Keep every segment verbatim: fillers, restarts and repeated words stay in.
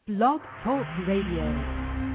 Blog Talk Radio.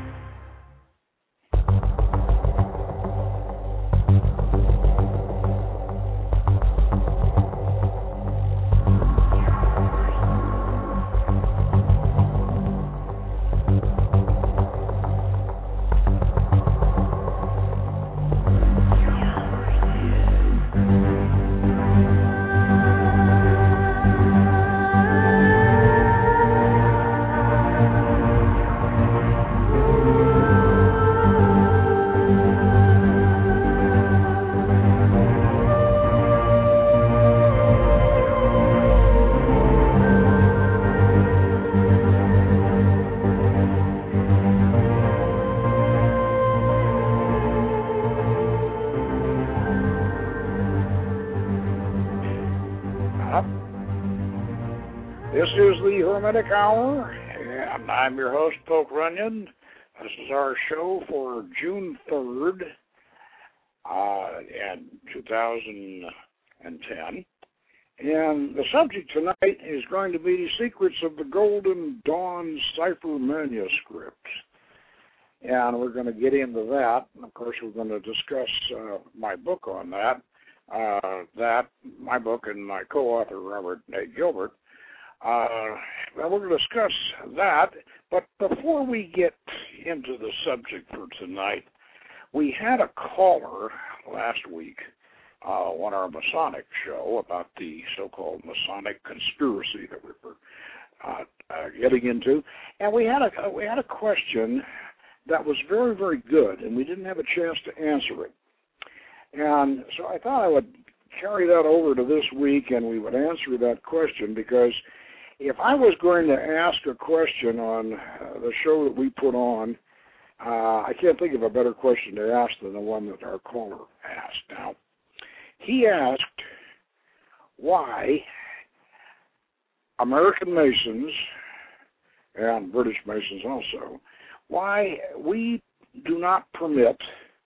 This is the Hermetic Hour, and I'm your host, Poke Runyon. This is our show for June third, uh, in two thousand ten. And the subject tonight is going to be Secrets of the Golden Dawn Cipher Manuscript. And we're going to get into that. And of course, we're going to discuss uh, my book on that. Uh, that, my book, and my co-author, Robert A. Gilbert. Uh, well, we're going to discuss that, but before we get into the subject for tonight, we had a caller last week uh, on our Masonic show about the so-called Masonic conspiracy that we were uh, uh, getting into, and we had a we had a question that was very, very good, and we didn't have a chance to answer it. And so I thought I would carry that over to this week, and we would answer that question, because if I was going to ask a question on uh, the show that we put on, uh, I can't think of a better question to ask than the one that our caller asked. Now, he asked why American Masons, and British Masons also, why we do not permit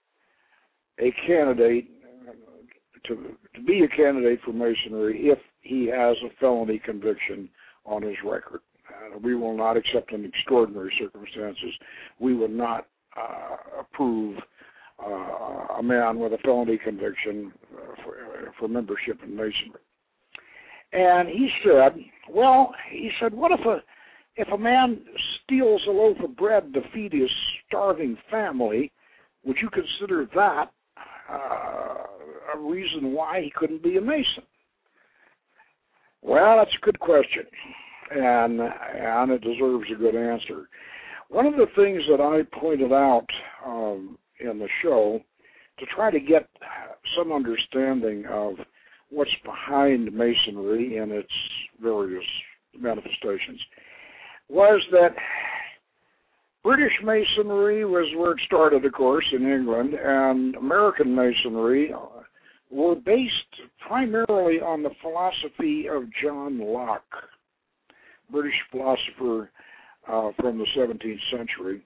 a candidate to, to be a candidate for Masonry if he has a felony conviction on his record. Uh, we will not accept in extraordinary circumstances. We would not uh, approve uh, a man with a felony conviction uh, for, uh, for membership in Masonry. And he said, well, he said, what if a if a man steals a loaf of bread to feed his starving family, would you consider that uh, a reason why he couldn't be a Mason? Well, that's a good question, and, and it deserves a good answer. One of the things that I pointed out um, in the show to try to get some understanding of what's behind Masonry and its various manifestations was that British Masonry was where it started, of course, in England, and American Masonry were based primarily on the philosophy of John Locke, British philosopher uh, from the seventeenth century.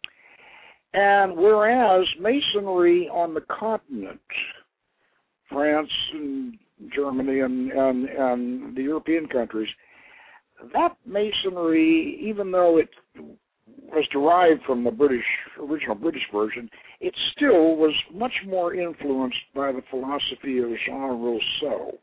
And whereas Masonry on the continent, France and Germany and, and, and the European countries, that Masonry, even though it was derived from the British, original British version, it still was much more influenced by the philosophy of Jean Rousseau.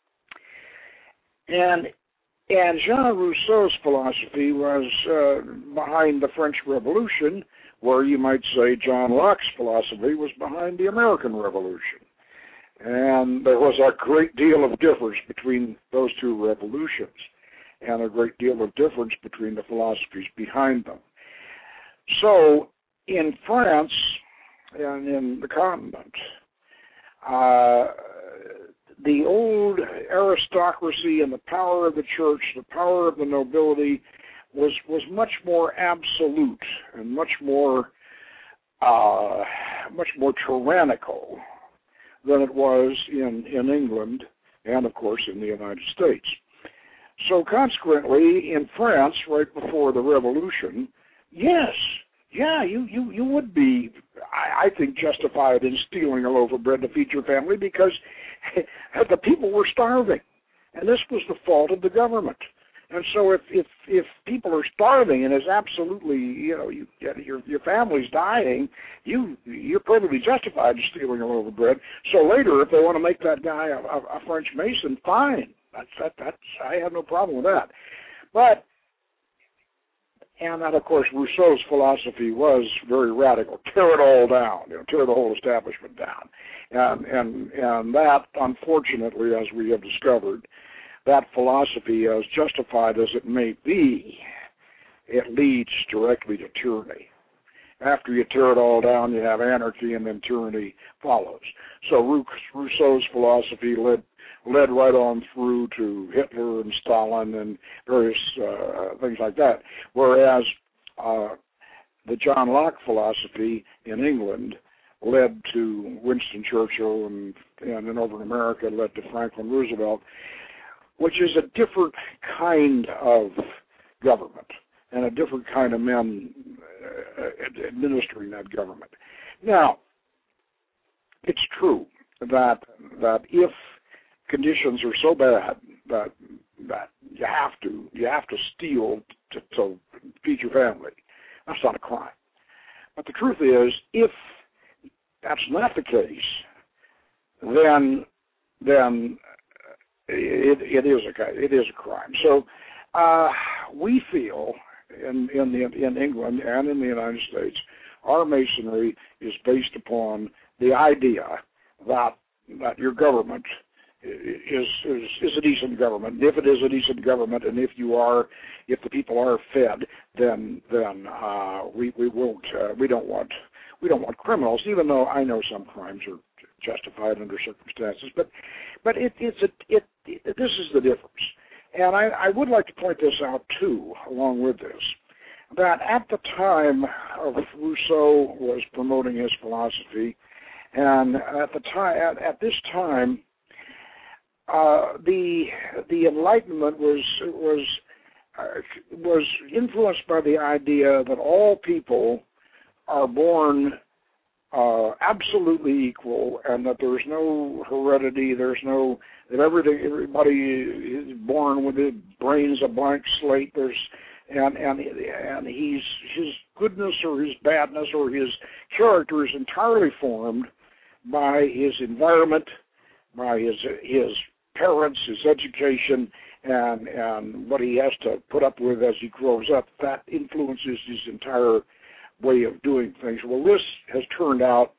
And, and Jean Rousseau's philosophy was uh, behind the French Revolution, where you might say John Locke's philosophy was behind the American Revolution. And there was a great deal of difference between those two revolutions, and a great deal of difference between the philosophies behind them. So, in France and in the continent, uh, the old aristocracy and the power of the church, the power of the nobility, was was much more absolute and much more uh, much more tyrannical than it was in, in England and, of course, in the United States. So, consequently, in France, right before the Revolution, yes, yeah, you, you, you would be, I, I think, justified in stealing a loaf of bread to feed your family because the people were starving. And this was the fault of the government. And so if if if people are starving and it's absolutely, you know, you your your family's dying, you you're perfectly justified in stealing a loaf of bread. So later, if they want to make that guy a, a, a French Mason, fine. That's that that's I have no problem with that. But and that, of course, Rousseau's philosophy was very radical. Tear it all down, you know, tear the whole establishment down. And and and that, unfortunately, as we have discovered, that philosophy, as justified as it may be, it leads directly to tyranny. After you tear it all down, you have anarchy, and then tyranny follows. So Rousseau's philosophy led led right on through to Hitler and Stalin and various uh, things like that, whereas uh, the John Locke philosophy in England led to Winston Churchill, and, and then over in America led to Franklin Roosevelt, which is a different kind of government and a different kind of men uh, administering that government. Now, it's true that that if conditions are so bad that that you have to you have to steal to, to feed your family, that's not a crime. But the truth is, if that's not the case, then then it, it is a it is a crime. So uh, we feel in in the, in England and in the United States, our Masonry is based upon the idea that that your government is is is a decent government. And if it is a decent government, and if you are, if the people are fed, then then uh, we we won't uh, we don't want we don't want criminals. Even though I know some crimes are justified under circumstances, but but it it's a it, it this is the difference. And I, I would like to point this out too, along with this, that at the time of Rousseau was promoting his philosophy, and at the time at, at this time. Uh, the the Enlightenment was was uh, was influenced by the idea that all people are born uh, absolutely equal, and that there's no heredity. There's no that everything everybody is born with his brain's a blank slate. There's and and and he's his goodness or his badness or his character is entirely formed by his environment, by his his parents, his education, and and what he has to put up with as he grows up. That influences his entire way of doing things. Well, this has turned out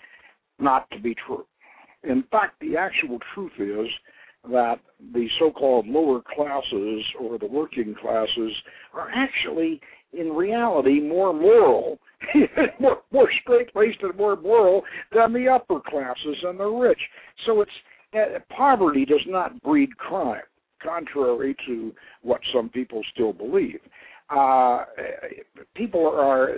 not to be true. In fact, the actual truth is that the so-called lower classes or the working classes are actually, in reality, more moral, more, more straight-laced and more moral than the upper classes and the rich. So it's Uh, poverty does not breed crime, contrary to what some people still believe. Uh, people are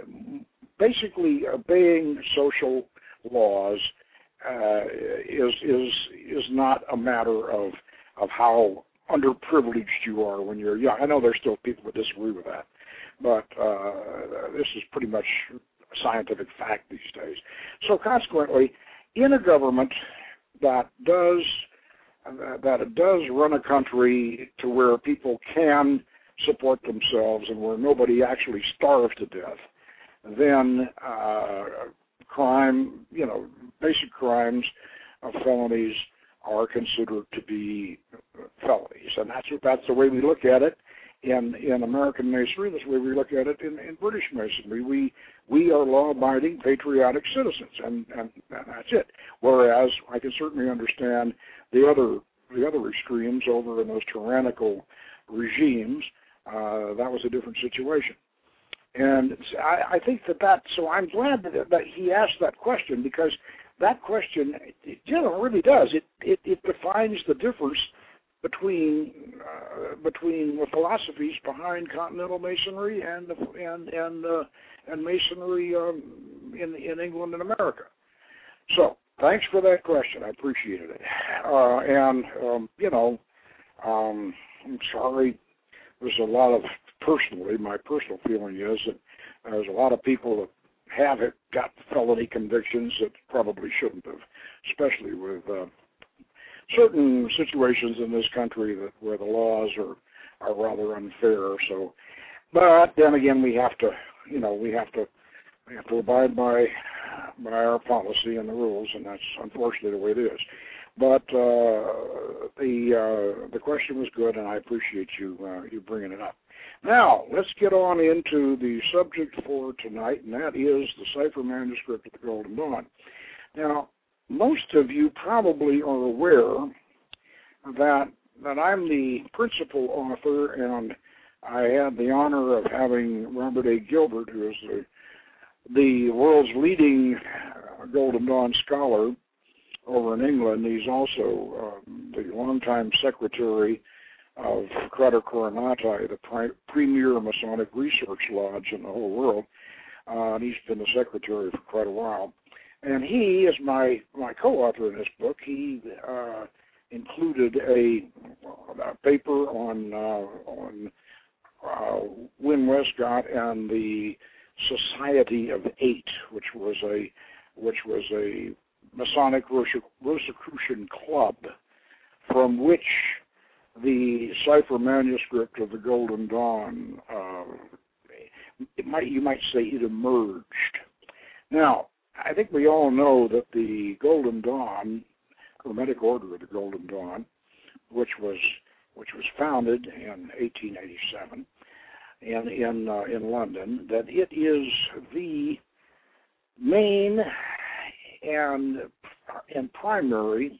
basically obeying social laws uh, is is is not a matter of of how underprivileged you are when you're young. I know there's still people that disagree with that, but uh, this is pretty much scientific fact these days. So consequently, in a government that does uh, that it does run a country to where people can support themselves and where nobody actually starves to death, then uh, crime, you know, basic crimes of felonies are considered to be felonies, and that's that's the way we look at it in in American Masonry. That's the way we look at it in, in British Masonry. We we are law-abiding, patriotic citizens, and, and and that's it. Whereas I can certainly understand the other the other extremes over in those tyrannical regimes. Uh, that was a different situation. And I, I think that that, so I'm glad that, that he asked that question, because that question, it, you know, really does. It, it, it defines the difference between uh, between the philosophies behind Continental Masonry and and and uh, and Masonry um, in in England and America. So thanks for that question. I appreciated it. Uh, and um, you know, um, I'm sorry. There's a lot of personally, my personal feeling is that there's a lot of people that have it, got felony convictions that probably shouldn't have, especially with uh, certain situations in this country that where the laws are are rather unfair. So, but then again, we have to, you know, we have to we have to abide by by our policy and the rules, and that's unfortunately the way it is. But uh, the uh, the question was good, and I appreciate you uh, you bringing it up. Now, let's get on into the subject for tonight, and that is the cipher manuscript of the Golden Dawn. Now, most of you probably are aware that that I'm the principal author, and I had the honor of having Robert A. Gilbert, who is the, the world's leading Golden Dawn scholar over in England. He's also um, the longtime secretary of Crater Coronati, the pri- premier Masonic research lodge in the whole world. Uh, and he's been the secretary for quite a while. And he is my, my co-author in this book. He uh, included a, a paper on uh, on uh, Wynn Westcott and the Society of Eight, which was a which was a Masonic Rosicrucian club, from which the cipher manuscript of the Golden Dawn, uh, it might you might say it emerged. Now, I think we all know that the Golden Dawn, Hermetic Order of the Golden Dawn, which was which was founded in eighteen eighty-seven in in uh, in London, that it is the main and and primary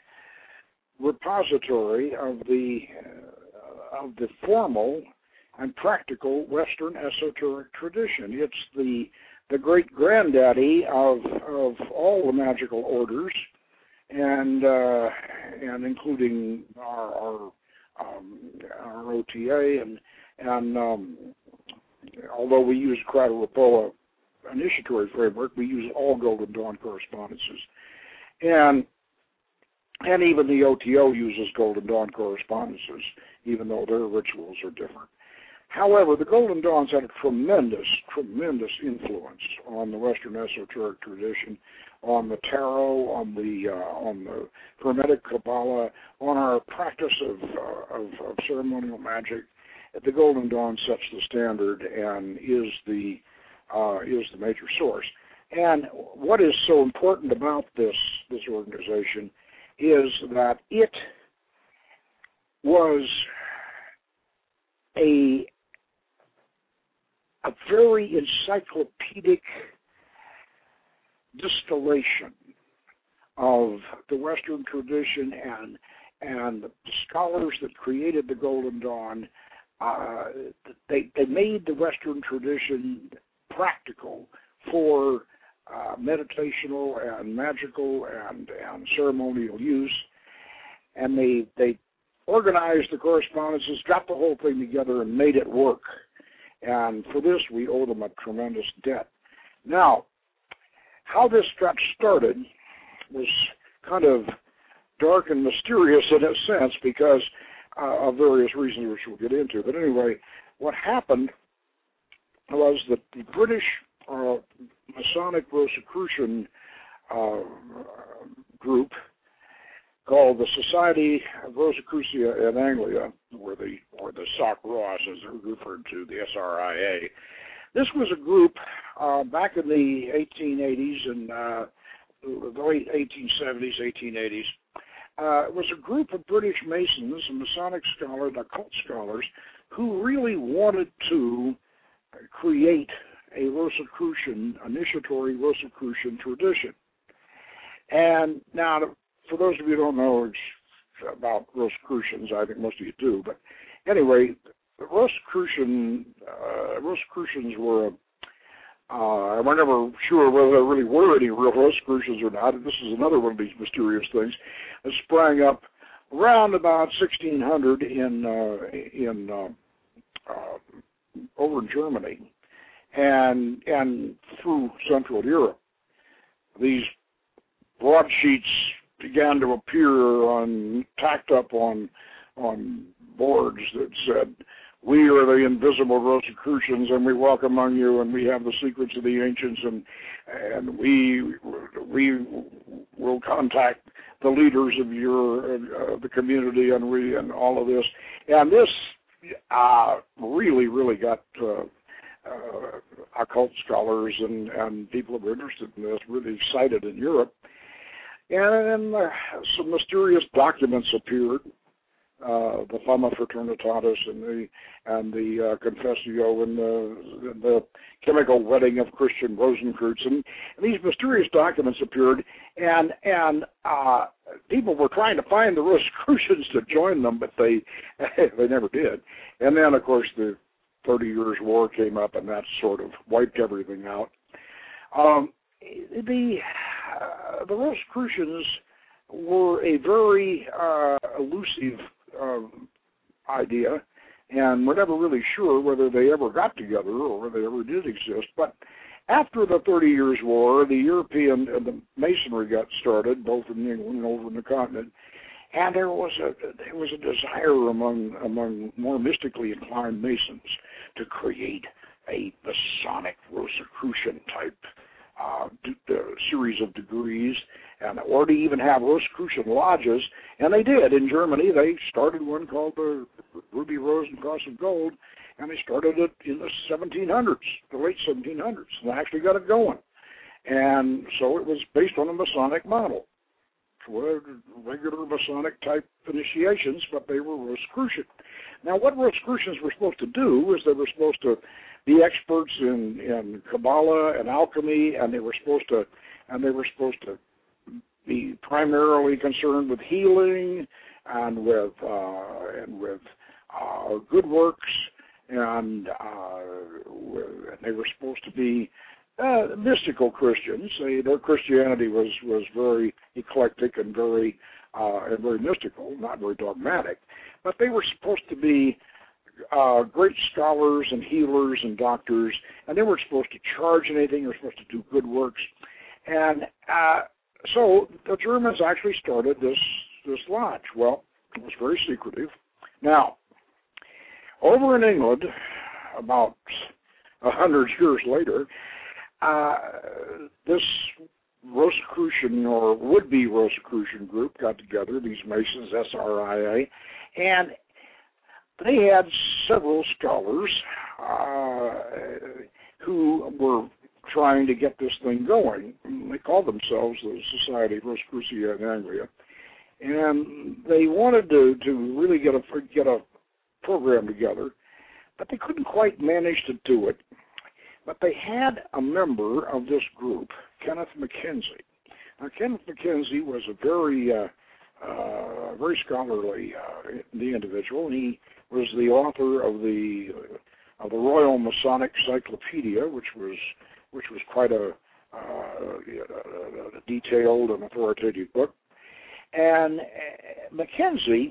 repository of the uh, of the formal and practical Western esoteric tradition. It's the the great granddaddy of of all the magical orders, and uh, and including our our, um, our O T A, and and um, although we use Crater-Rapala initiatory framework, we use all Golden Dawn correspondences, and and even the O T O uses Golden Dawn correspondences, even though their rituals are different. However, the Golden Dawn's had a tremendous, tremendous influence on the Western esoteric tradition, on the tarot, on the uh, on the Hermetic Kabbalah, on our practice of, uh, of of ceremonial magic. The Golden Dawn sets the standard and is the uh, is the major source. And what is so important about this this organization is that it was a a very encyclopedic distillation of the Western tradition, and and the scholars that created the Golden Dawn, uh, they they made the Western tradition practical for uh, meditational and magical and, and ceremonial use, and they they organized the correspondences, got the whole thing together, and made it work. And for this, we owe them a tremendous debt. Now, how this got started was kind of dark and mysterious in a sense because uh, of various reasons which we'll get into. But anyway, what happened was that the British uh, Masonic Rosicrucian uh, group called the Society of Rosicrucia in Anglia, or the or the S O C Ross as they're referred to, the S R I A. This was a group uh, back in the eighteen eighties and uh, the late eighteen seventies, eighteen eighties. Uh, it was a group of British Masons and Masonic scholars, occult scholars, who really wanted to create a Rosicrucian, initiatory Rosicrucian tradition. And now, for those of you who don't know about Rosicrucians, I think most of you do, but anyway, the Rosicrucian, uh, Rosicrucians were, uh, I'm never sure whether there really were any real Rosicrucians or not. This is another one of these mysterious things that sprang up around about sixteen hundred in, uh, in uh, uh, over in Germany and, and through Central Europe. These broadsheets began to appear on, tacked up on on boards that said, "We are the invisible Rosicrucians, and we walk among you, and we have the secrets of the ancients, and and we we will contact the leaders of your uh, the community, and we and all of this." And this uh, really, really got uh, uh, occult scholars and, and people who were interested in this really excited in Europe. And then uh, some mysterious documents appeared, uh, the Fama Fraternitatis and the and the uh, Confessio and the, the chemical wedding of Christian Rosenkreutz, and, and these mysterious documents appeared, and and uh, people were trying to find the Rosicrucians to join them, but they they never did. And then, of course, the Thirty Years' War came up, and that sort of wiped everything out. Um, the uh, the Rosicrucians were a very uh, elusive um, idea, and we're never really sure whether they ever got together or whether they ever did exist. But after the Thirty Years' War, the European and the Masonry got started, both in England and over in the continent, and there was a there was a desire among among more mystically inclined Masons to create a Masonic Rosicrucian type uh, d- uh, series of degrees, and or to even have Rosicrucian lodges, and they did in Germany. They started one called the Ruby Rose and Cross of Gold, and they started it in the seventeen hundreds, the late seventeen hundreds, and they actually got it going. And so it was based on a Masonic model. Were regular Masonic type initiations, but they were Rosicrucian. Now, what Rosicrucians were supposed to do is they were supposed to be experts in, in Kabbalah and alchemy, and they were supposed to and they were supposed to be primarily concerned with healing and with uh, and with uh, good works, and, uh, with, and they were supposed to be Uh, mystical Christians. They, their Christianity was, was very eclectic and very uh, and very mystical, not very dogmatic. But they were supposed to be uh, great scholars and healers and doctors, and they weren't supposed to charge anything. They were supposed to do good works. And uh, so the Germans actually started this this lodge. Well, it was very secretive. Now, over in England, about a hundred years later, Uh, this Rosicrucian or would-be Rosicrucian group got together, these Masons, S R I A, and they had several scholars uh, who were trying to get this thing going. They called themselves the Society of Rosicrucia in Anglia, and they wanted to, to really get a, get a program together, but they couldn't quite manage to do it. But they had a member of this group, Kenneth Mackenzie. Now, Kenneth Mackenzie was a very, uh, uh, very scholarly uh, individual, and he was the author of the uh, of the Royal Masonic Cyclopedia, which was which was quite a, uh, a detailed and authoritative book. And Mackenzie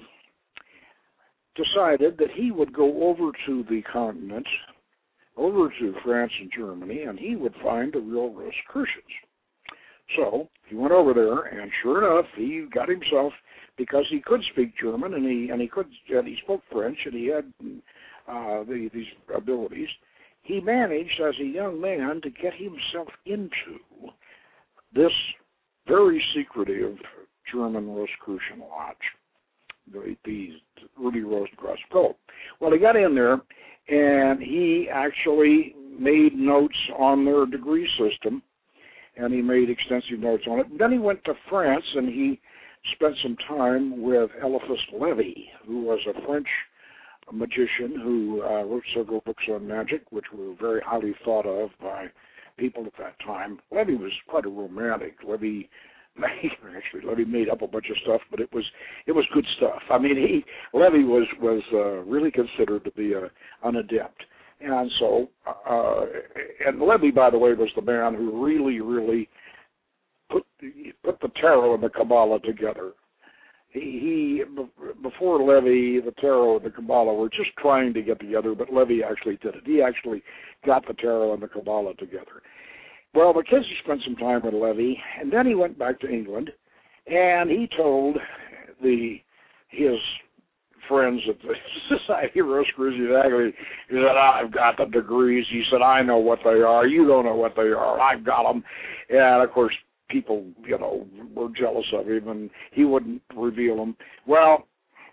decided that he would go over to the continent, over to France and Germany, and he would find the real Rosicrucians. So he went over there, and sure enough, he got himself, because he could speak German and he and he could and he spoke French and he had uh, the, these abilities. He managed, as a young man, to get himself into this very secretive German Rosicrucian lodge, the, the Ruby Rose and Cross of Gold. Well, he got in there, and he actually made notes on their degree system, and he made extensive notes on it. And then he went to France, and he spent some time with Eliphas Levi, who was a French magician who uh, wrote several books on magic, which were very highly thought of by people at that time. Levi was quite a romantic. Levi Actually, Levi made up a bunch of stuff, but it was it was good stuff. I mean, he Levi was was uh, really considered to be a, an adept, and so uh, and Levi, by the way, was the man who really really put put the tarot and the Kabbalah together. He, he before Levi, the tarot and the Kabbalah were just trying to get together, but Levi actually did it. He actually got the tarot and the Kabbalah together. Well, Mackenzie spent some time with Levi, and then he went back to England, and he told the his friends at the Society of Rosicrucians, he said, I've got the degrees. He said, I know what they are. You don't know what they are. I've got them. And, of course, people, you know, were jealous of him, and he wouldn't reveal them. Well,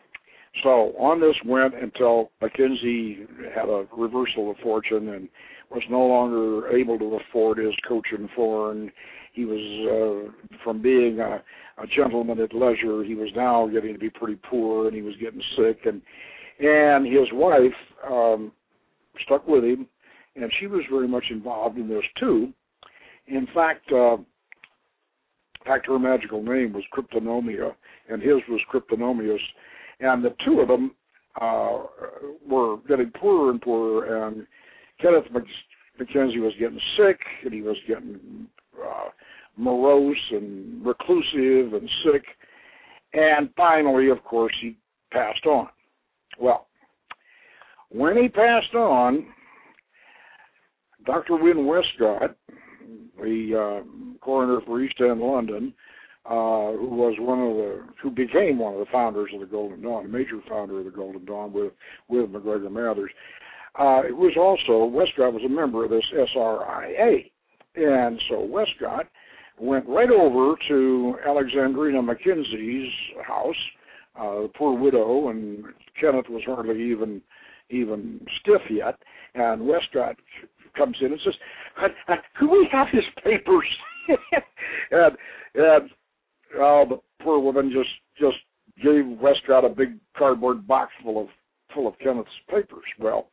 So on this went until Mackenzie had a reversal of fortune and was no longer able to afford his coach in foreign. He was, uh, from being a, a gentleman at leisure, he was now getting to be pretty poor, and he was getting sick. And and his wife um, stuck with him, and she was very much involved in this too. In fact, uh, in fact, her magical name was Cryptonomia, and his was Cryptonomius. And the two of them uh, were getting poorer and poorer, and Kenneth Mackenzie was getting sick, and he was getting uh, morose and reclusive and sick. And finally, of course, he passed on. Well, when he passed on, Doctor Wynne Westcott, the uh, coroner for East End, London, uh, who was one of the, who became one of the founders of the Golden Dawn, a major founder of the Golden Dawn with, with MacGregor Mathers, uh, it was also, Westcott was a member of this S R I A. And so Westcott went right over to Alexandrina Mackenzie's house, uh, the poor widow, and Kenneth was hardly even even stiff yet, and Westcott comes in and says, could we have his papers? and and uh, the poor woman just just gave Westcott a big cardboard box full of full of Kenneth's papers. Well,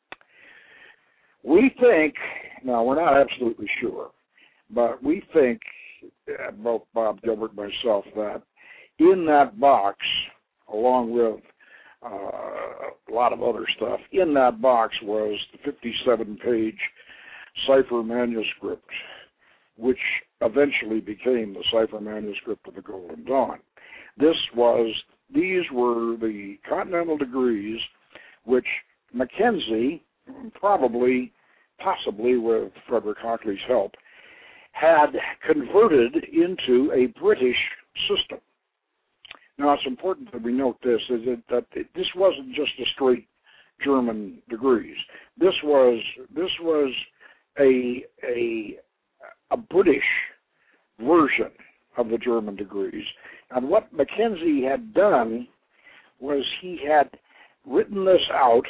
we think, now we're not absolutely sure, but we think, uh, both Bob Gilbert and myself, that in that box, along with uh, a lot of other stuff, in that box was the fifty-seven page cipher manuscript, which eventually became the cipher manuscript of the Golden Dawn. This was, these were the continental degrees which Mackenzie, probably, possibly with Frederick Hockley's help, had converted into a British system. Now, it's important that we note this, is that, that it, this wasn't just a straight German degrees. This was this was a a a British version of the German degrees. And what Mackenzie had done was he had written this out,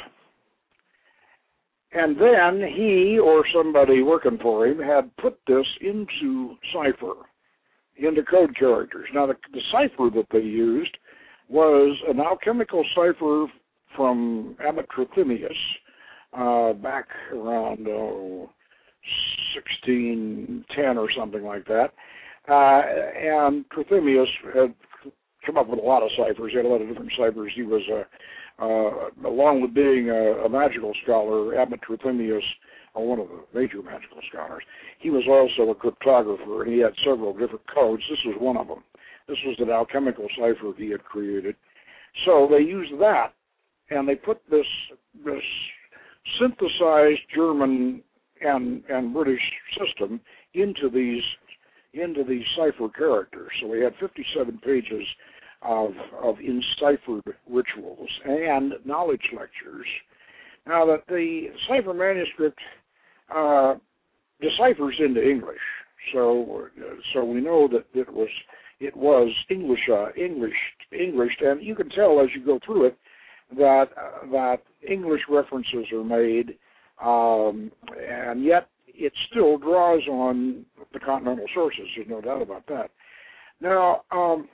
and then he or somebody working for him had put this into cipher, into code characters. Now, the, the cipher that they used was an alchemical cipher from Abbot Trithemius uh, back around oh, sixteen ten or something like that. Uh, and Trithemius had come up with a lot of ciphers. He had a lot of different ciphers. He was, uh, uh, along with being a, a magical scholar, Abbot Trithemius, uh, one of the major magical scholars, he was also a cryptographer, and he had several different codes. This was one of them. This was an alchemical cipher he had created. So they used that, and they put this this synthesized German and and British system into these into these cipher characters. So we had fifty-seven pages of of enciphered rituals and knowledge lectures. Now that the cipher manuscript uh, deciphers into English, so so we know that it was it was English uh, English Englished, and you can tell as you go through it that uh, that English references are made, um, and yet it still draws on the continental sources. There's no doubt about that. Now, um,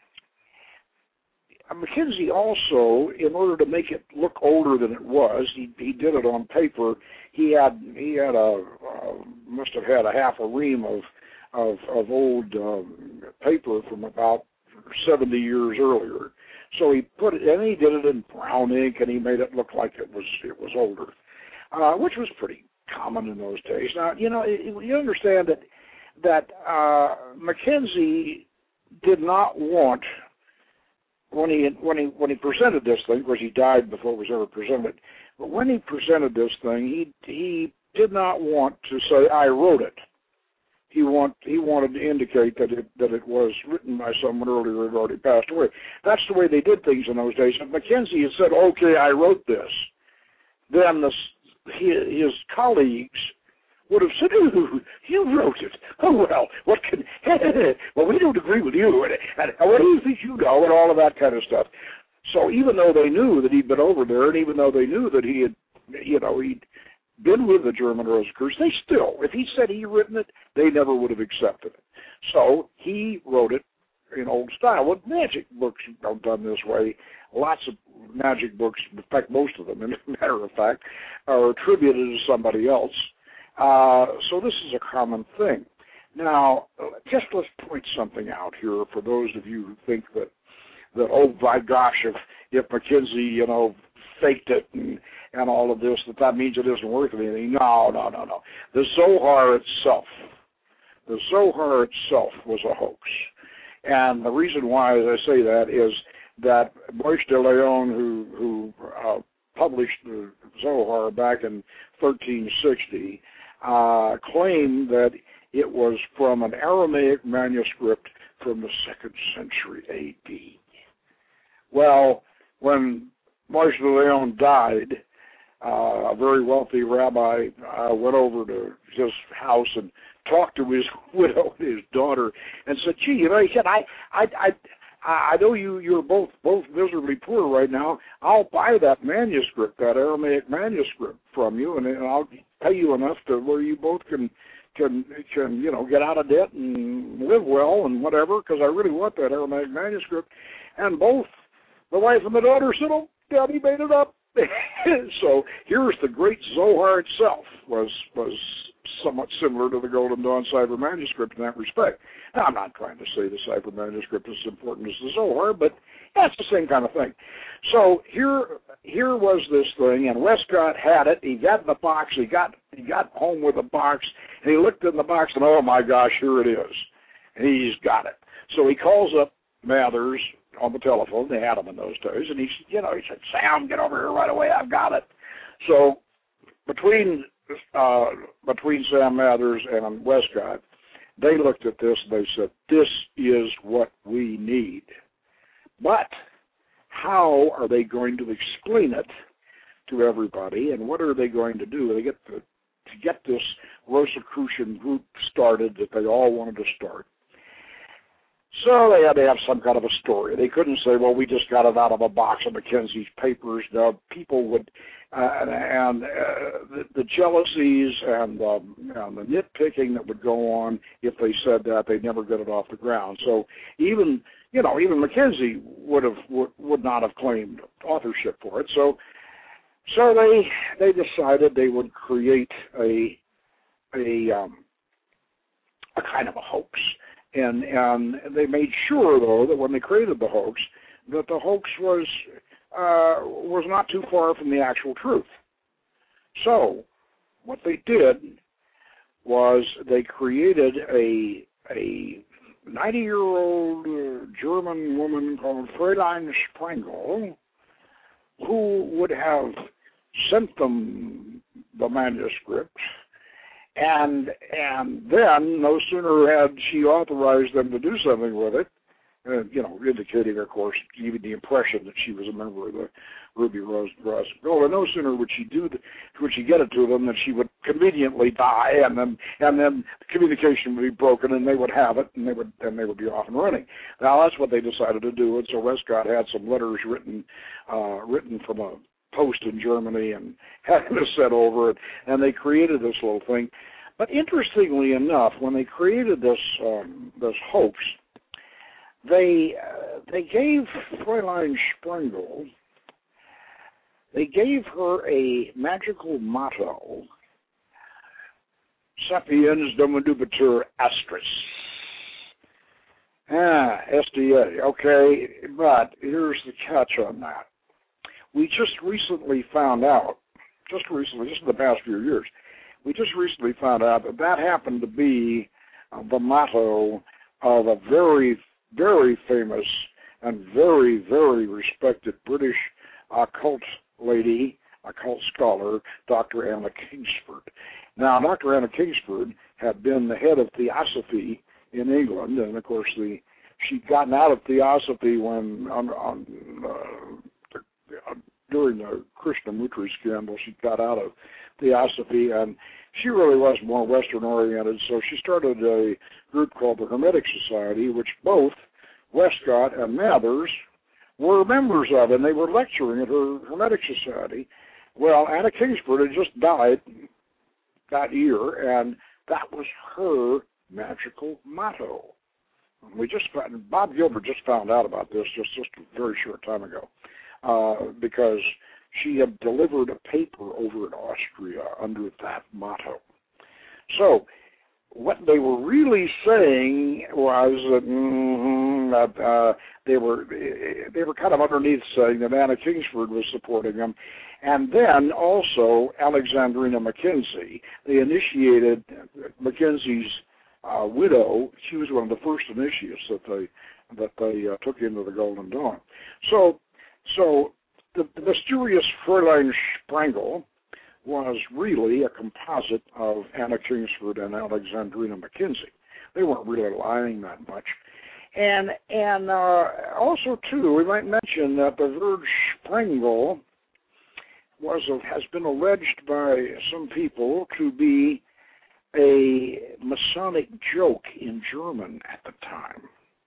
Mackenzie also, in order to make it look older than it was, he, he did it on paper. He had he had a uh, must have had a half a ream of of, of old um, paper from about seventy years earlier. So he put it, and he did it in brown ink, and he made it look like it was it was older, uh, which was pretty common in those days. Now, you know, you understand that that uh, Mackenzie did not want, when he when he when he presented this thing, of course he died before it was ever presented, but when he presented this thing, he he did not want to say I wrote it. He want he wanted to indicate that it that it was written by someone earlier who had already passed away. That's the way they did things in those days. If Mackenzie had said, "Okay, I wrote this," then the his colleagues would have said, "Ooh, you wrote it. Oh, well, what can, well, we don't agree with you, and, and what do you think you know," and all of that kind of stuff. So even though they knew that he'd been over there, and even though they knew that he had, you know, he'd been with the German Rosicrucians, they still, if he said he'd written it, they never would have accepted it. So he wrote it in old style. Well, magic books are done this way. Lots of magic books, in fact, most of them, as a matter of fact, are attributed to somebody else. Uh, so this is a common thing. Now, just let's point something out here for those of you who think that, that oh, my gosh, if, if Mackenzie, you know, faked it and, and all of this, that that means it isn't worth anything. No, no, no, no. The Zohar itself, the Zohar itself was a hoax. And the reason why, as I say that, is that Bois de Leon, who, who uh, published the Zohar back in thirteen sixty, uh, claimed that it was from an Aramaic manuscript from the second century A D. Well, when Bois de Leon died, uh, a very wealthy rabbi uh, went over to his house and talked to his widow and his daughter and said, gee, you know, he said, I, I, I, I know you, you're both, both miserably poor right now. I'll buy that manuscript, that Aramaic manuscript from you, and I'll pay you enough to where you both can, can, can, you know, get out of debt and live well and whatever, because I really want that Aramaic manuscript. And both the wife and the daughter said, oh, Daddy made it up. So here's the great Zohar itself, was, was somewhat similar to the Golden Dawn Cipher manuscript in that respect. Now, I'm not trying to say the Cipher manuscript is as important as the Zohar, but that's the same kind of thing. So here, here was this thing, and Westcott had it. He got in the box. He got, he got home with the box, and he looked in the box, and oh my gosh, here it is. He's got it. So he calls up Mathers on the telephone. They had him in those days, and he, you know, he said, Sam, get over here right away. I've got it. So between Uh, between Sam Mathers and Westcott, they looked at this and they said, this is what we need. But how are they going to explain it to everybody, and what are they going to do? They get to, to get this Rosicrucian group started that they all wanted to start. So they had to have some kind of a story. They couldn't say, well, we just got it out of a box of Mackenzie's papers. Now, people would, uh, and, and uh, the, the jealousies and, um, and the nitpicking that would go on if they said that, they'd never get it off the ground. So even, you know, even Mackenzie would have would, would not have claimed authorship for it. So, so they they decided they would create a a um, a kind of a hoax. And, and they made sure, though, that when they created the hoax, that the hoax was uh, was not too far from the actual truth. So what they did was they created a a ninety-year-old uh, German woman called Fräulein Sprengel, who would have sent them the manuscript. And and then, no sooner had she authorized them to do something with it, uh, you know, indicating, of course, even the impression that she was a member of the Ruby Rose Rose Gold, and no sooner would she do the, would she get it to them than she would conveniently die, and then and then the communication would be broken, and they would have it, and they would and they would be off and running. Now that's what they decided to do, and so Westcott had some letters written uh, written from a post in Germany and had it sent over, and they created this little thing. But interestingly enough, when they created this um, this hoax, they uh, they gave Fräulein Sprengel, they gave her a magical motto: Sapiens Dominubitur Astris. Ah, S D A. Okay, but here's the catch on that. We just recently found out, just recently, just in the past few years, we just recently found out that that happened to be uh, the motto of a very, very famous and very, very respected British occult lady, occult scholar, Doctor Anna Kingsford. Now, Doctor Anna Kingsford had been the head of Theosophy in England, and of course, the she'd gotten out of Theosophy when on, on uh, during the Krishnamurti scandal, she got out of Theosophy, and she really was more Western-oriented, so she started a group called the Hermetic Society, which both Westcott and Mathers were members of, and they were lecturing at her Hermetic Society. Well, Anna Kingsford had just died that year, and that was her magical motto. We just found, Bob Gilbert just found out about this just, just a very short time ago, uh, because she had delivered a paper over in Austria under that motto. So what they were really saying was that, mm-hmm, that uh, they were they were kind of underneath saying that Anna Kingsford was supporting them, and then also Alexandrina Mackenzie. They initiated Mackenzie's uh, widow. She was one of the first initiates that they that they uh, took into the Golden Dawn. So so the, the mysterious Fräulein Sprengel was really a composite of Anna Kingsford and Alexandrina Mackenzie. They weren't really lying that much. And and uh, also, too, we might mention that the word Sprengel was has been alleged by some people to be a Masonic joke in German at the time.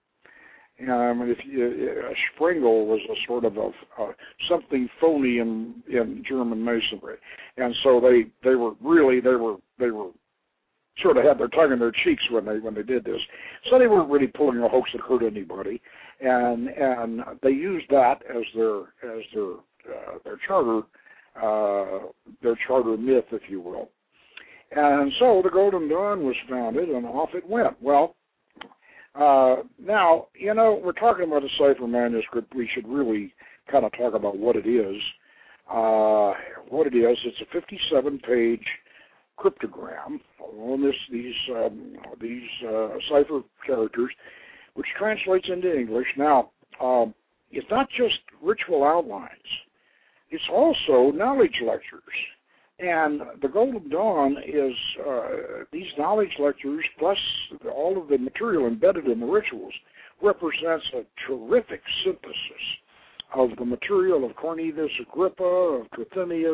Um, if you, a Sprengel was a sort of a, a something phony in in German Masonry, and so they they were really they were they were sort of had their tongue in their cheeks when they when they did this. So they weren't really pulling a hoax that hurt anybody, and and they used that as their as their uh, their charter uh, their charter myth, if you will. And so the Golden Dawn was founded, and off it went. Well. Uh, now, you know, we're talking about a cipher manuscript. We should really kind of talk about what it is. Uh, what it is, it's a fifty-seven page cryptogram on this, these um, these uh, cipher characters, which translates into English. Now, um, it's not just ritual outlines. It's also knowledge lectures. And the Golden Dawn is uh, these knowledge lectures, plus all of the material embedded in the rituals, represents a terrific synthesis of the material of Cornelius Agrippa, of Trithenius.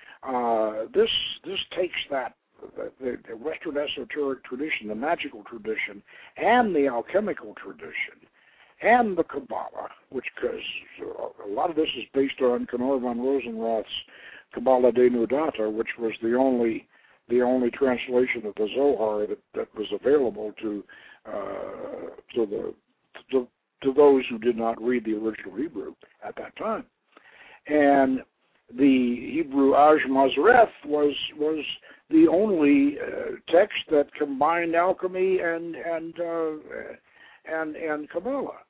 Uh, this this takes that the, the Western esoteric tradition, the magical tradition, and the alchemical tradition, and the Kabbalah, which because a lot of this is based on Knorr von Rosenroth's Kabbalah Denudata, which was the only the only translation of the Zohar that, that was available to uh, to the to, to those who did not read the original Hebrew at that time. And the Hebrew Aj Mazareth was was the only uh, text that combined alchemy and and uh, and and Kabbalah.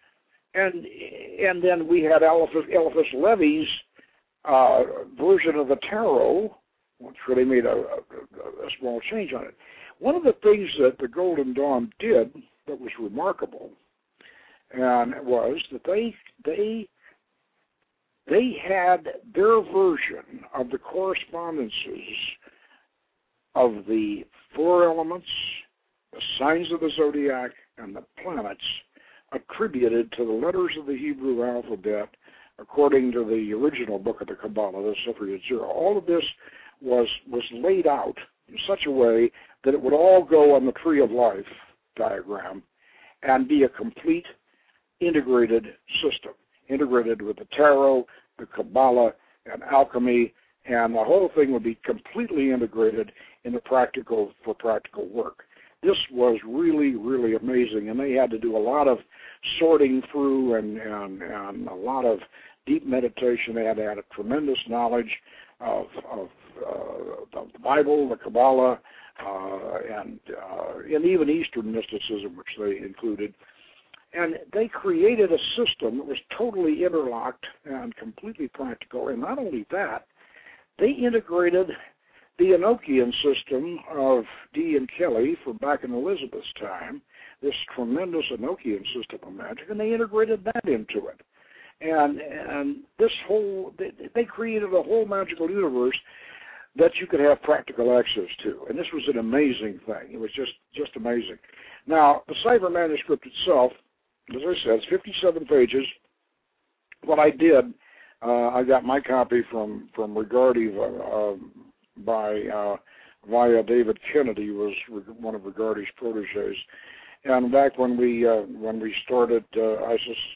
And and then we had Eliphas, Eliphas Levi's Uh, version of the tarot, which really made a, a, a small change on it. One of the things that the Golden Dawn did that was remarkable, and it was that they they they had their version of the correspondences of the four elements, the signs of the zodiac, and the planets attributed to the letters of the Hebrew alphabet, according to the original book of the Kabbalah, the Sefer Yetzirah. All of this was was laid out in such a way that it would all go on the Tree of Life diagram and be a complete integrated system, integrated with the tarot, the Kabbalah, and alchemy, and the whole thing would be completely integrated into practical for practical work. This was really, really amazing, and they had to do a lot of sorting through and, and, and a lot of deep meditation. They had to have a tremendous knowledge of, of, uh, of the Bible, the Kabbalah, uh, and, uh, and even Eastern mysticism, which they included. And they created a system that was totally interlocked and completely practical. And not only that, they integrated the Enochian system of Dee and Kelly from back in Elizabeth's time, this tremendous Enochian system of magic, and they integrated that into it. And and this whole, they, they created a whole magical universe that you could have practical access to. And this was an amazing thing. It was just, just amazing. Now, the cipher manuscript itself, as I said, it's fifty-seven pages. What I did, uh, I got my copy from, from Rigardi uh, by uh, via David Kennedy, who was one of Rigardi's proteges. And back when we uh, when we started uh, Isis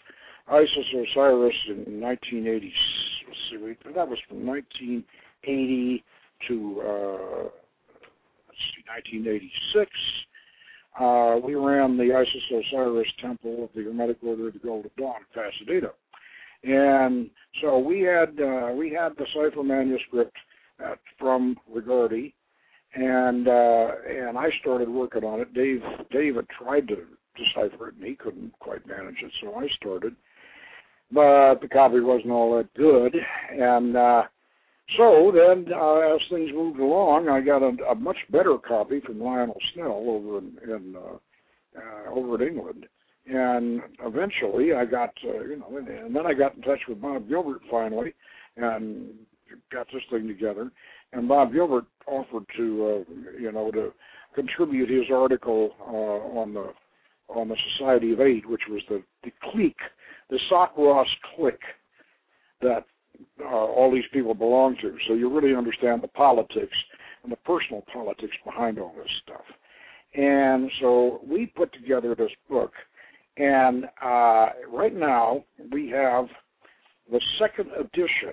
Isis Osiris in nineteen eighty. Let's see, that was from nineteen eighty to uh, let's see, nineteen eighty-six. Uh, we ran the Isis Osiris Temple of the Hermetic Order of the Golden Dawn in Pasadena, and so we had uh, we had the cipher manuscript at, from Rigardi, and uh, and I started working on it. Dave Dave had tried to decipher it, and he couldn't quite manage it, so I started. But the copy wasn't all that good, and uh, so then uh, as things moved along, I got a, a much better copy from Lionel Snell over in, in uh, uh, over in England, and eventually I got uh, you know, and, and then I got in touch with Bob Gilbert finally, and got this thing together. And Bob Gilbert offered to uh, you know to contribute his article uh, on the on the Society of Eight, which was the the clique, the Sock-Ross clique that uh, all these people belong to. So you really understand the politics and the personal politics behind all this stuff. And so we put together this book, and uh, right now we have the second edition.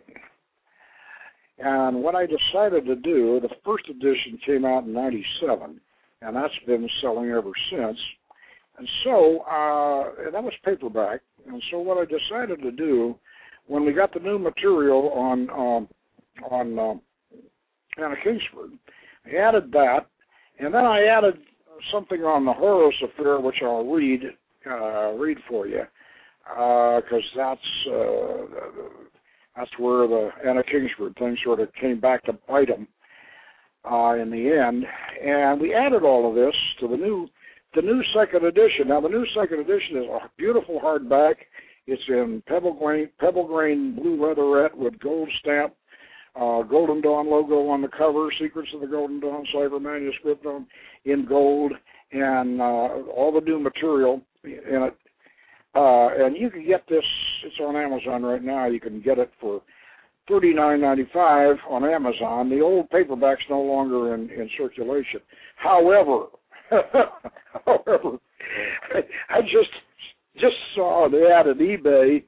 And what I decided to do, the first edition came out in ninety-seven, and that's been selling ever since. And so uh, that was paperback. And so what I decided to do, when we got the new material on um, on um, Anna Kingsford, I added that, and then I added something on the Horus affair, which I'll read uh, read for you, because uh, that's uh, that's where the Anna Kingsford thing sort of came back to bite them uh, in the end. And we added all of this to the new. The new second edition. Now, the new second edition is a beautiful hardback. It's in pebble grain, pebble grain blue leatherette with gold stamp, uh, Golden Dawn logo on the cover, Secrets of the Golden Dawn cipher manuscript on, in gold, and uh, all the new material in it. Uh, and you can get this. It's on Amazon right now. You can get it for thirty-nine ninety-five on Amazon. The old paperback's no longer in, in circulation. However, However, I just just saw the ad at eBay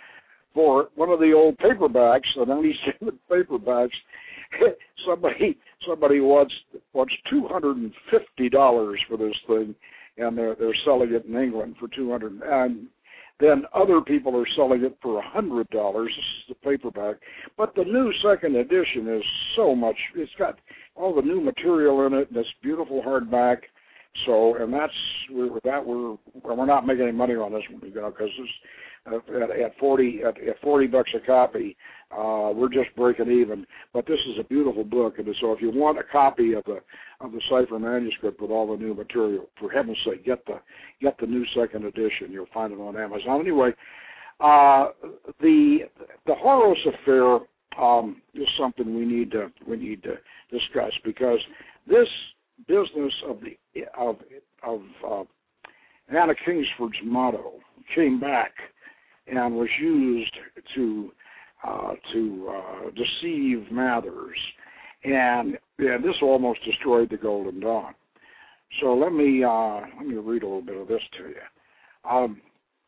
for one of the old paperbacks, the ninety-seven paperbacks. somebody somebody wants wants two hundred and fifty dollars for this thing, and they're they're selling it in England for two hundred. And then other people are selling it for a hundred dollars. This is the paperback, but the new second edition is so much. It's got all the new material in it. This beautiful hardback. So, and that's we're, that we're we're not making any money on this one, you know, because uh, at, at forty at, at forty bucks a copy, uh, we're just breaking even. But this is a beautiful book, and so if you want a copy of the of the cipher manuscript with all the new material, for heaven's sake, get the get the new second edition. You'll find it on Amazon. Anyway, uh, the the Horus affair um, is something we need to we need to discuss, because this business of the of of uh, Anna Kingsford's motto came back and was used to uh, to uh, deceive Mathers, and, and this almost destroyed the Golden Dawn. So let me uh, let me read a little bit of this to you. Um,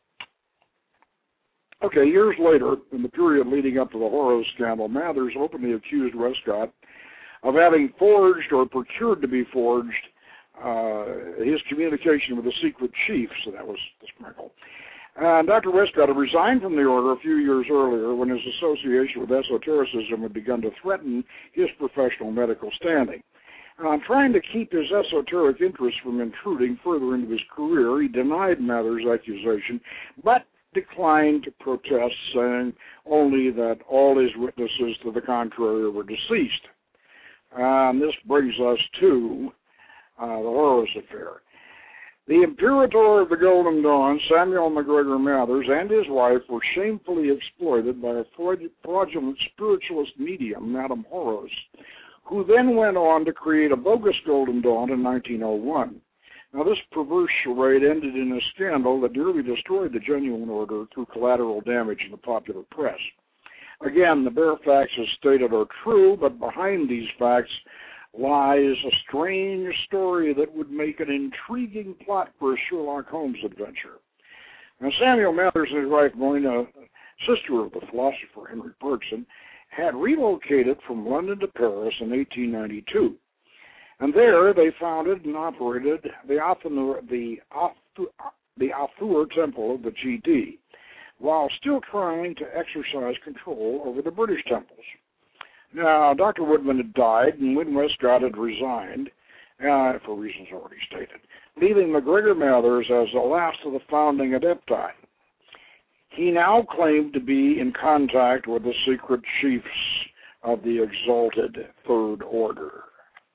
okay, years later, in the period leading up to the Horus scandal, Mathers openly accused Westcott of having forged or procured to be forged uh, his communication with the secret chief, so that was the Sprinkle. And Doctor Westcott had resigned from the order a few years earlier when his association with esotericism had begun to threaten his professional medical standing. Uh, trying to keep his esoteric interests from intruding further into his career, he denied Mathers' accusation, but declined to protest, saying only that all his witnesses to the contrary were deceased. And this brings us to uh, the Horus affair. The Imperator of the Golden Dawn, Samuel MacGregor Mathers, and his wife were shamefully exploited by a fraudulent spiritualist medium, Madame Horus, who then went on to create a bogus Golden Dawn in nineteen oh one. Now, this perverse charade ended in a scandal that nearly destroyed the genuine order through collateral damage in the popular press. Again, the bare facts as stated are true, but behind these facts lies a strange story that would make an intriguing plot for a Sherlock Holmes adventure. Now, Samuel Mathers and his wife, Moina, sister of the philosopher Henry Bergson, had relocated from London to Paris in eighteen ninety-two. And there they founded and operated the Athur, the Athur, the Athur Temple of the G D, while still trying to exercise control over the British temples. Now, Doctor Woodman had died, and Wynne Westcott had resigned, uh, for reasons already stated, leaving MacGregor Mathers as the last of the founding adepti. He now claimed to be in contact with the secret chiefs of the exalted Third Order,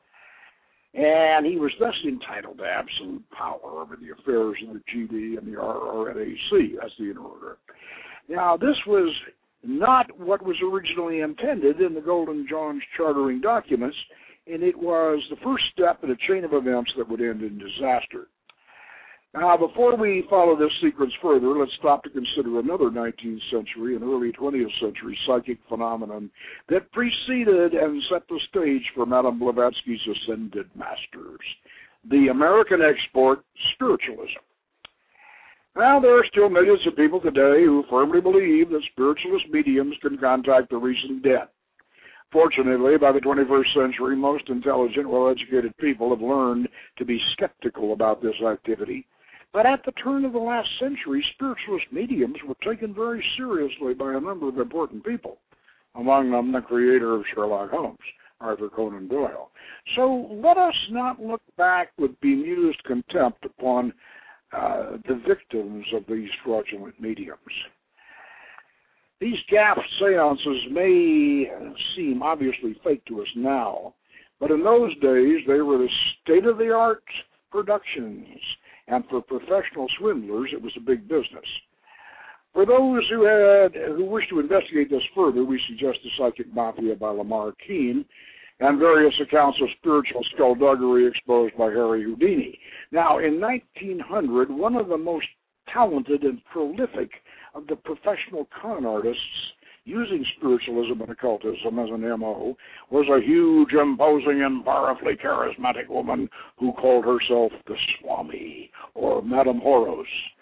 and he was thus entitled to absolute power over the affairs of the G D and the R R A C, that's the Inner Order. Now, this was not what was originally intended in the Golden Dawn's chartering documents, and it was the first step in a chain of events that would end in disaster. Now, before we follow this sequence further, let's stop to consider another nineteenth century and early twentieth century psychic phenomenon that preceded and set the stage for Madame Blavatsky's ascended masters, the American export, spiritualism. Now, there are still millions of people today who firmly believe that spiritualist mediums can contact the recent dead. Fortunately, by the twenty-first century, most intelligent, well-educated people have learned to be skeptical about this activity. But at the turn of the last century, spiritualist mediums were taken very seriously by a number of important people, among them the creator of Sherlock Holmes, Arthur Conan Doyle. So let us not look back with bemused contempt upon uh, the victims of these fraudulent mediums. These gaff seances may seem obviously fake to us now, but in those days they were the state-of-the-art productions, and for professional swindlers it was a big business. For those who had who wish to investigate this further, we suggest The Psychic Mafia by Lamar Keene and various accounts of spiritual skullduggery exposed by Harry Houdini. Now, in nineteen hundred, one of the most talented and prolific of the professional con artists using spiritualism and occultism as an M O was a huge, imposing, and powerfully charismatic woman who called herself the Swami, or Madame Horos.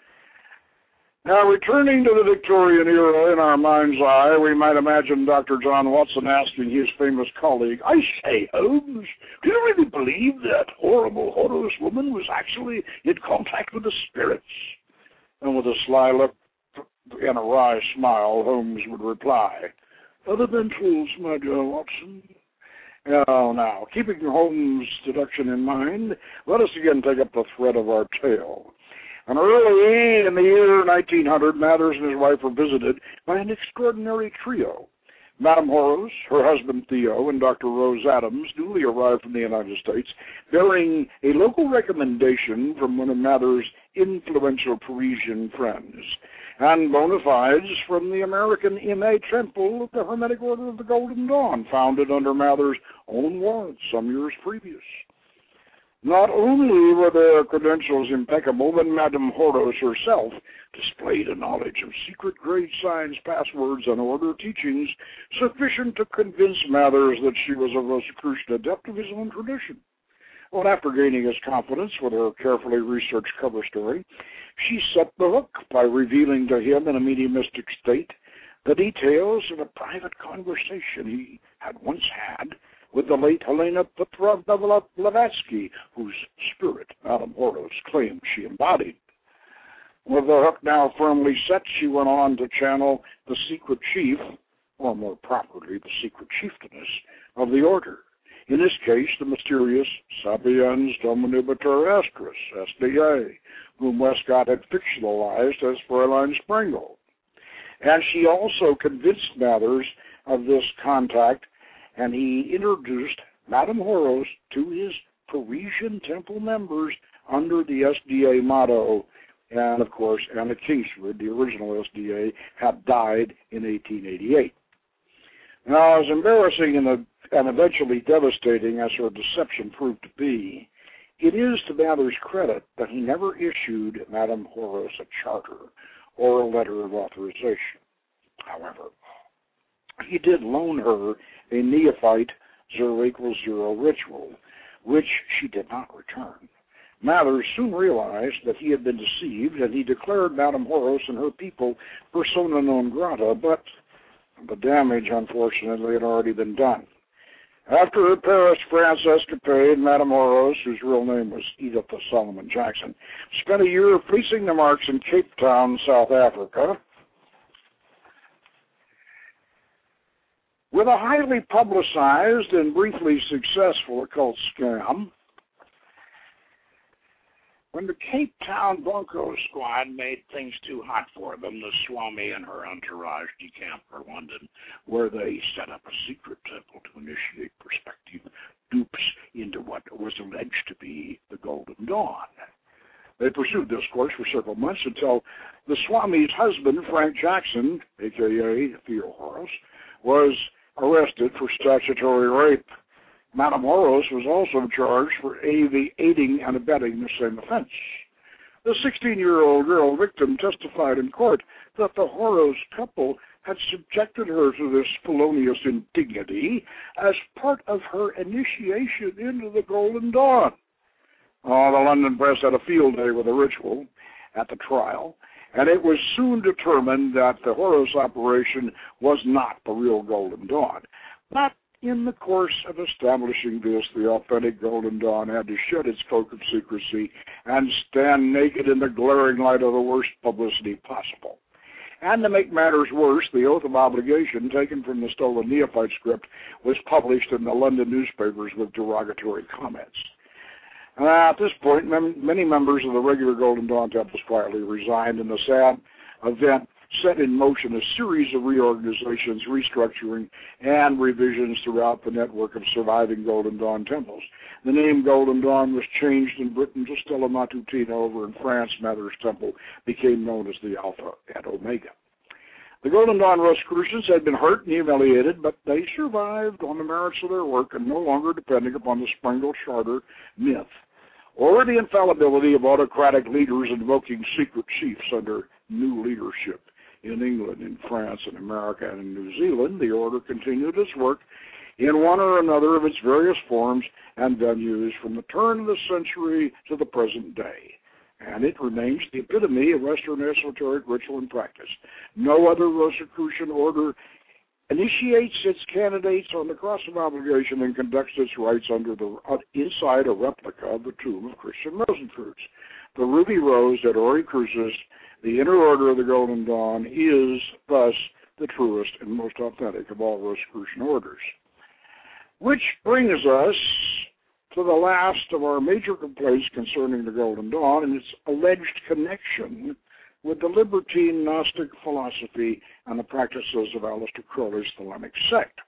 Now, returning to the Victorian era in our mind's eye, we might imagine Doctor John Watson asking his famous colleague, "I say, Holmes, do you really believe that horrible Horos woman was actually in contact with the spirits?" And with a sly look and a wry smile, Holmes would reply, "Other than fools, my dear Watson." Oh, now, keeping Holmes' deduction in mind, let us again take up the thread of our tale. And early in the year nineteen hundred, Mathers and his wife were visited by an extraordinary trio. Madame Horos, her husband Theo, and Doctor Rose Adams, newly arrived from the United States, bearing a local recommendation from one of Mathers' influential Parisian friends, and bona fides from the American M A Temple of the Hermetic Order of the Golden Dawn, founded under Mathers' own warrant some years previous. Not only were their credentials impeccable, but Madame Horos herself displayed a knowledge of secret grade signs, passwords, and order teachings sufficient to convince Mathers that she was a Rosicrucian adept of his own tradition. Well, after gaining his confidence with her carefully researched cover story, she set the hook by revealing to him in a mediumistic state the details of a private conversation he had once had with the late Helena Petrovna Blavatsky, whose spirit Madame Horos claimed she embodied. With the hook now firmly set, she went on to channel the secret chief, or more properly, the secret chieftainess of the order. In this case, the mysterious Sapiens Dominibus Astris, S D A, whom Westcott had fictionalized as Fräulein Sprengel. And she also convinced Mathers of this contact, and he introduced Madame Horos to his Parisian temple members under the S D A motto. And, of course, Anna Kingsford, the original S D A, had died in eighteen eighty-eight. Now, as embarrassing and, and eventually devastating as her deception proved to be, it is to Mathers' credit that he never issued Madame Horos a charter or a letter of authorization. However, he did loan her a neophyte zero equals zero ritual, which she did not return. Mathers soon realized that he had been deceived, and he declared Madame Horos and her people persona non grata, but the damage, unfortunately, had already been done. After her Paris, France escapade, Madame Horos, whose real name was Edith Solomon Jackson, spent a year fleecing the marks in Cape Town, South Africa, with a highly publicized and briefly successful occult scam. When the Cape Town Bunko squad made things too hot for them, the Swami and her entourage decamped for London, where they set up a secret temple to initiate prospective dupes into what was alleged to be the Golden Dawn. They pursued this course for several months until the Swami's husband, Frank Jackson, a k a. Theo Horos, was arrested for statutory rape. Madame Horos was also charged for aiding and abetting the same offense. The sixteen-year-old girl victim testified in court that the Horos couple had subjected her to this felonious indignity as part of her initiation into the Golden Dawn. Oh, the London press had a field day with the ritual at the trial, and it was soon determined that the Horos operation was not the real Golden Dawn. But in the course of establishing this, the authentic Golden Dawn had to shed its cloak of secrecy and stand naked in the glaring light of the worst publicity possible. And to make matters worse, the oath of obligation taken from the stolen neophyte script was published in the London newspapers with derogatory comments. Uh, at this point, mem- many members of the regular Golden Dawn temples quietly resigned, and the sad event set in motion a series of reorganizations, restructuring, and revisions throughout the network of surviving Golden Dawn temples. The name Golden Dawn was changed in Britain to Stella Matutina. Over in France, Mathers Temple became known as the Alpha and Omega. The Golden Dawn Rosicrucians had been hurt and humiliated, but they survived on the merits of their work and no longer depending upon the Sprengel Charter myth or the infallibility of autocratic leaders invoking secret chiefs under new leadership. In England, in France, in America, and in New Zealand, the order continued its work in one or another of its various forms and venues from the turn of the century to the present day. And it remains the epitome of Western esoteric ritual and practice. No other Rosicrucian order initiates its candidates on the cross of obligation and conducts its rites under the uh, inside a replica of the tomb of Christian Rosenkreuz. The Ruby Rose at Ori Crucis, the inner order of the Golden Dawn, is thus the truest and most authentic of all Rosicrucian orders. Which brings us to the last of our major complaints concerning the Golden Dawn and its alleged connection with the libertine Gnostic philosophy and the practices of Aleister Crowley's Thelemic sect.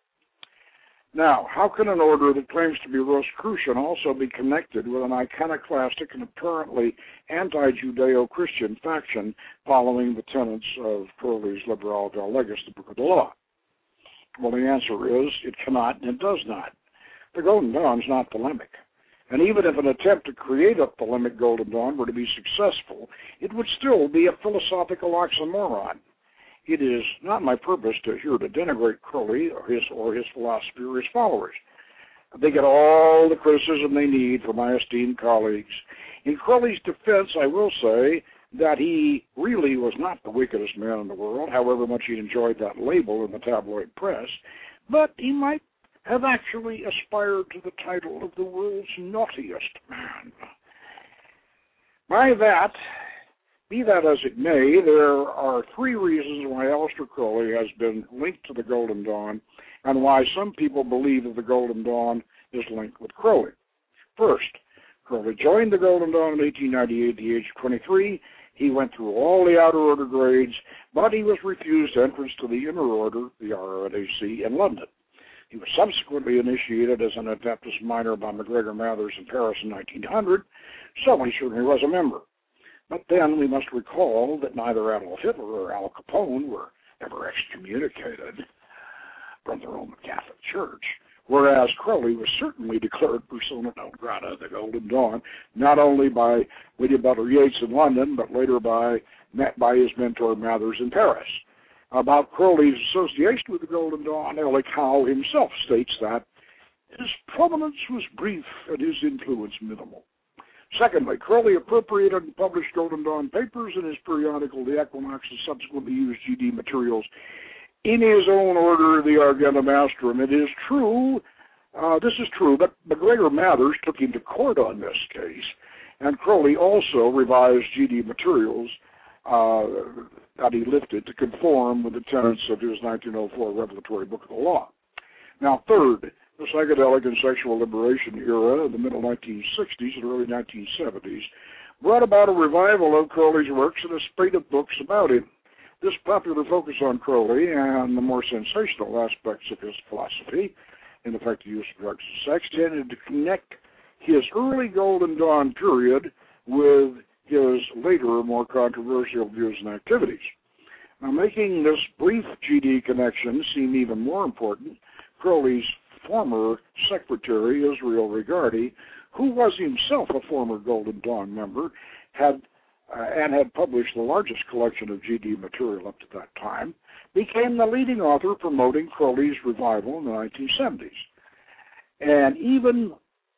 Now, how can an order that claims to be Rosicrucian also be connected with an iconoclastic and apparently anti-Judeo-Christian faction following the tenets of Crowley's Liberal Del Legis, the Book of the Law? Well, the answer is it cannot and it does not. The Golden Dawn is not Thelemic. And even if an attempt to create a Thelemic Golden Dawn were to be successful, it would still be a philosophical oxymoron. It is not my purpose to here to denigrate Crowley or his or his philosophy or his followers. They get all the criticism they need from my esteemed colleagues. In Crowley's defense, I will say that he really was not the wickedest man in the world, however much he enjoyed that label in the tabloid press, but he might have actually aspired to the title of the world's naughtiest man. By that, be that as it may, there are three reasons why Aleister Crowley has been linked to the Golden Dawn and why some people believe that the Golden Dawn is linked with Crowley. First, Crowley joined the Golden Dawn in eighteen ninety-eight at the age of twenty-three. He went through all the outer order grades, but he was refused entrance to the inner order, the R N A C, in London. He was subsequently initiated as an Adeptus Minor by MacGregor Mathers in Paris in nineteen hundred, so he certainly was a member. But then we must recall that neither Adolf Hitler or Al Capone were ever excommunicated from the Roman Catholic Church, whereas Crowley was certainly declared persona non grata, the Golden Dawn, not only by William Butler Yeats in London, but later by, met by his mentor Mathers in Paris. About Crowley's association with the Golden Dawn, Elik Howe himself states that his prominence was brief and his influence minimal. Secondly, Crowley appropriated and published Golden Dawn papers in his periodical The Equinox and subsequently used G D materials in his own order, the Argentum Astrum. It is true, uh, this is true, but MacGregor Mathers took him to court on this case, and Crowley also revised G D materials uh, that he lifted to conform with the tenets of his nineteen oh four Revelatory Book of the Law. Now, third, the psychedelic and sexual liberation era of the middle nineteen sixties and early nineteen seventies brought about a revival of Crowley's works and a spate of books about him. This popular focus on Crowley and the more sensational aspects of his philosophy, in effect the use of drugs and sex, tended to connect his early Golden Dawn period with his later, more controversial views and activities. Now, making this brief G D connection seem even more important, Crowley's former secretary, Israel Regardie, who was himself a former Golden Dawn member, had uh, and had published the largest collection of G D material up to that time, became the leading author promoting Crowley's revival in the nineteen seventies. And even,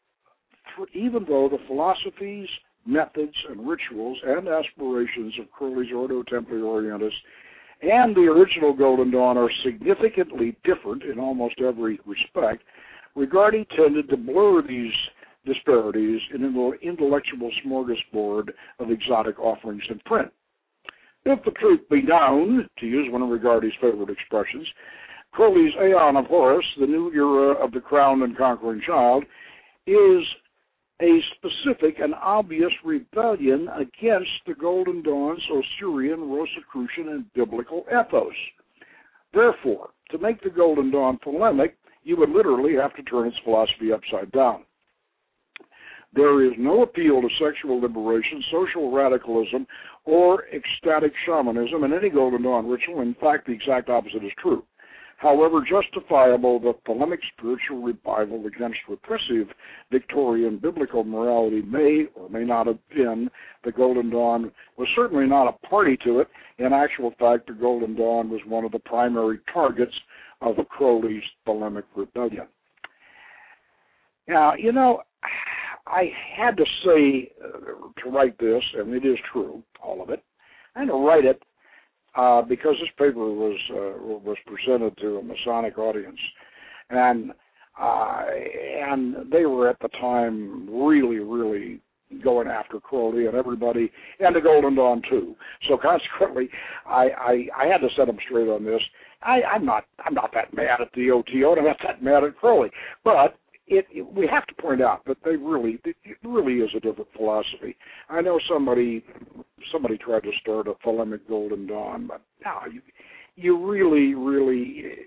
even though the philosophies, methods, and rituals and aspirations of Crowley's Ordo Templi Orientis and the original Golden Dawn are significantly different in almost every respect, Regardie tended to blur these disparities in an intellectual smorgasbord of exotic offerings in print. If the truth be known, to use one of Regardie's favorite expressions, Crowley's Aeon of Horus, the new era of the crowned and conquering child, is a specific and obvious rebellion against the Golden Dawn's Osirian, Rosicrucian, and biblical ethos. Therefore, to make the Golden Dawn polemic, you would literally have to turn its philosophy upside down. There is no appeal to sexual liberation, social radicalism, or ecstatic shamanism in any Golden Dawn ritual. In fact, the exact opposite is true. However justifiable the polemic spiritual revival against repressive Victorian biblical morality may or may not have been, the Golden Dawn was certainly not a party to it. In actual fact, the Golden Dawn was one of the primary targets of Crowley's polemic rebellion. Now, you know, I had to say, uh, to write this, and it is true, all of it, I had to write it Uh, because this paper was uh, was presented to a Masonic audience, and uh, and they were at the time really, really going after Crowley and everybody, and the Golden Dawn too. So consequently, I, I, I had to set them straight on this. I, I'm not I'm not that mad at the O T O, and I'm not that mad at Crowley, but It, it, we have to point out that they really, it really is a different philosophy. I know somebody, somebody tried to start a polemic Golden Dawn, but no, you, you really, really,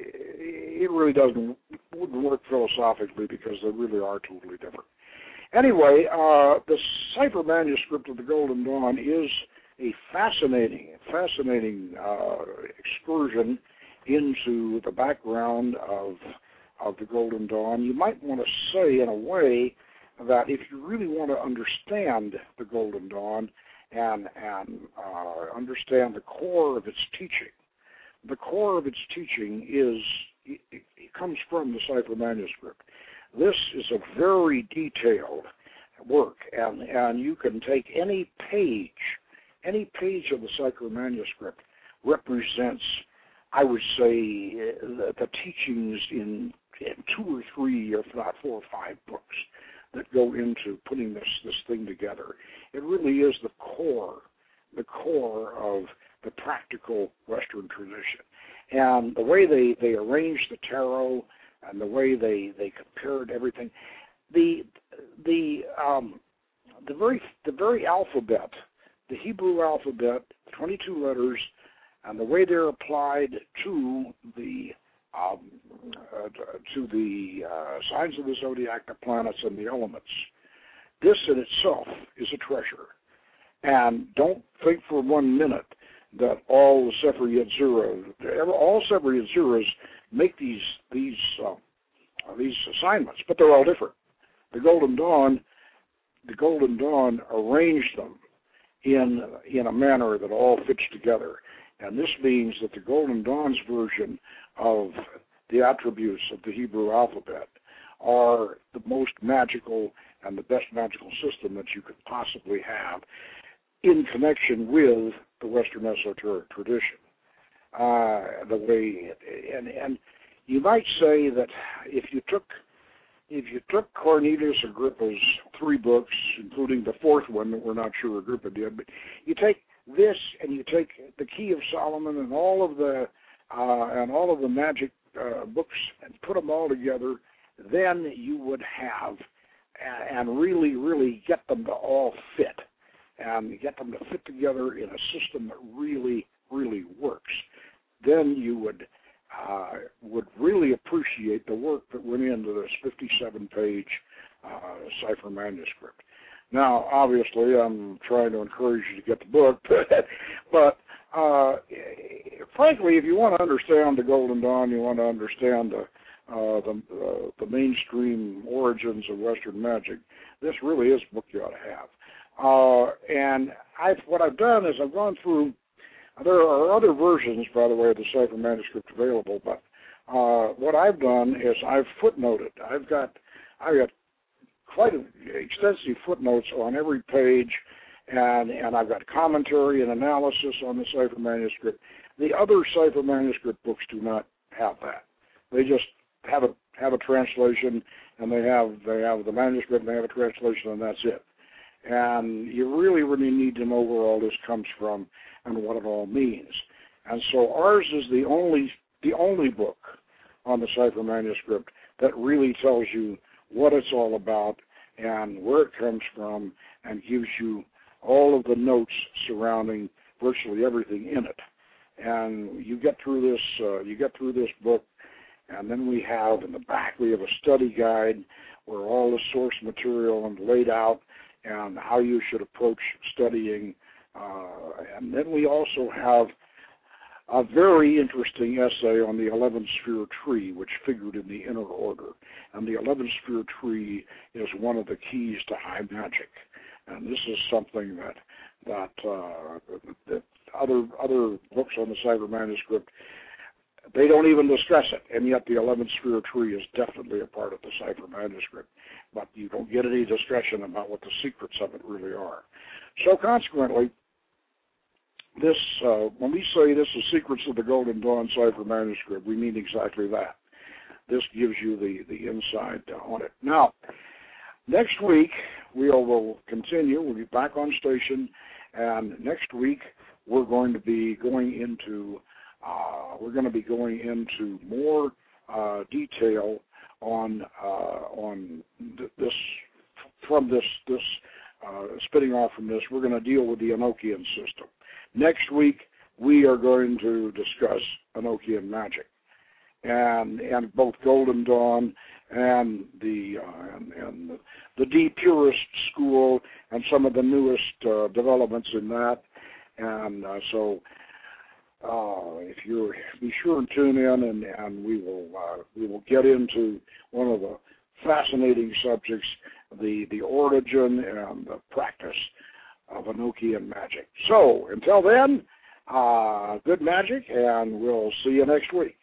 it really doesn't wouldn't work philosophically because they really are totally different. Anyway, uh, the cipher manuscript of the Golden Dawn is a fascinating, fascinating uh, excursion into the background of. of the Golden Dawn. You might want to say, in a way, that if you really want to understand the Golden Dawn and and uh, understand the core of its teaching, the core of its teaching is it, it comes from the cipher manuscript. This is a very detailed work, and and you can take any page, any page of the cipher manuscript represents, I would say, the, the teachings in two or three, if not four or five books that go into putting this, this thing together. It really is the core, the core of the practical Western tradition. And the way they, they arranged the tarot and the way they, they compared everything, the the um, the very the very alphabet, the Hebrew alphabet, twenty-two letters, and the way they're applied to the Um, uh, to the uh, signs of the zodiac, the planets, and the elements. This in itself is a treasure. And don't think for one minute that all the Sefer Yetzirah, all Sefer Yetzirahs make these these uh, these assignments, but they're all different. The Golden Dawn, the Golden Dawn arranged them in in a manner that all fits together. And this means that the Golden Dawn's version of the attributes of the Hebrew alphabet are the most magical and the best magical system that you could possibly have in connection with the Western esoteric tradition. Uh, the way, and and you might say that if you took if you took Cornelius Agrippa's three books, including the fourth one that we're not sure Agrippa did, but you take this and you take the Key of Solomon and all of the uh, and all of the magic uh, books and put them all together, then you would have and really, really get them to all fit and get them to fit together in a system that really, really works. Then you would uh, would really appreciate the work that went into this fifty-seven page uh, cipher manuscript. Now, obviously, I'm trying to encourage you to get the book, but uh, frankly, if you want to understand the Golden Dawn, you want to understand the uh, the, uh, the mainstream origins of Western magic, this really is a book you ought to have. Uh, and I've, what I've done is I've gone through. There are other versions, by the way, of the cipher manuscript available, but uh, what I've done is I've footnoted. I've got I've got quite a, extensive footnotes on every page, and and I've got commentary and analysis on the cipher manuscript. The other cipher manuscript books do not have that. They just have a have a translation, and they have they have the manuscript, and they have a translation, and that's it. And you really, really need to know where all this comes from and what it all means. And so ours is the only the only book on the cipher manuscript that really tells you what it's all about and where it comes from, and gives you all of the notes surrounding virtually everything in it. And you get through this uh, you get through this book, and then we have in the back we have a study guide where all the source material is laid out and how you should approach studying. Uh, and then we also have a very interesting essay on the eleven sphere tree, which figured in the inner order. And the eleven sphere tree is one of the keys to high magic. And this is something that that uh, that other other books on the cipher manuscript, they don't even discuss it, and yet the eleven sphere tree is definitely a part of the cipher manuscript. But you don't get any discussion about what the secrets of it really are. So consequently, this uh, when we say this is Secrets of the Golden Dawn cipher manuscript, we mean exactly that. This gives you the, the inside on it. Now, next week we will continue. We'll be back on station, and next week we're going to be going into uh, we're going to be going into more uh, detail on uh, on th- this from this this uh, spinning off from this. We're going to deal with the Enochian system. Next week we are going to discuss Enochian magic, and and both Golden Dawn and the uh, and, and the, the deep purist school and some of the newest uh, developments in that. And uh, so uh, if you be sure and tune in, and, and we will uh, we will get into one of the fascinating subjects, the the origin and the practice of Enochian magic. So until then, uh, good magic, and we'll see you next week.